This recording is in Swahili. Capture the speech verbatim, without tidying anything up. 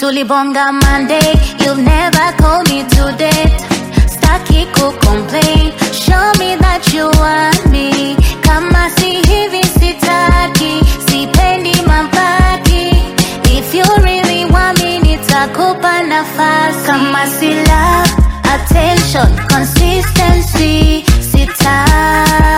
Tulibonga Monday, you'll never call me to date. Staki ku complain, show me that you want me. Kama si hivi sitaki, sipendi mabaki. If you really want me, nitakupa nafasi. Kama si love, attention, consistency, sitaki.